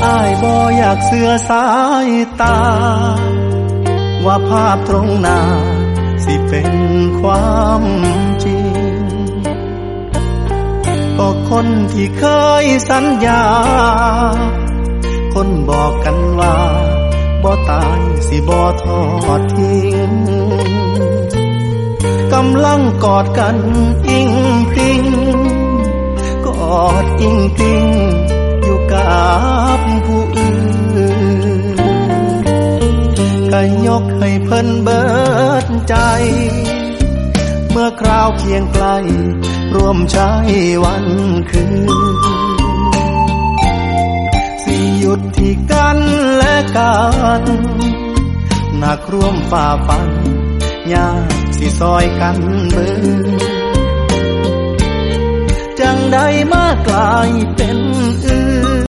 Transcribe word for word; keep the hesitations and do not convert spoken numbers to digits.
อ้ายบ่อยากเสือสายตาว่าภาพตรงหน้าสิเป็นความจริงก็คนที่เคยสัญญาคนบอกกันว่าบ่ตายสิบ่ทอดทิ้งกำลังกอดกันอิงพิงกอดอิงพิงอยู่กับผู้อื่นก็ยกให้เพิ่นเบิดใจเมื่อคราวเคียงไกลร่วมใช้วันคืนสิหยุดที่กันและกันหนักร่วมฝ่าฟันยากสิซอยกันเบิ่งจังใดมากลายเป็น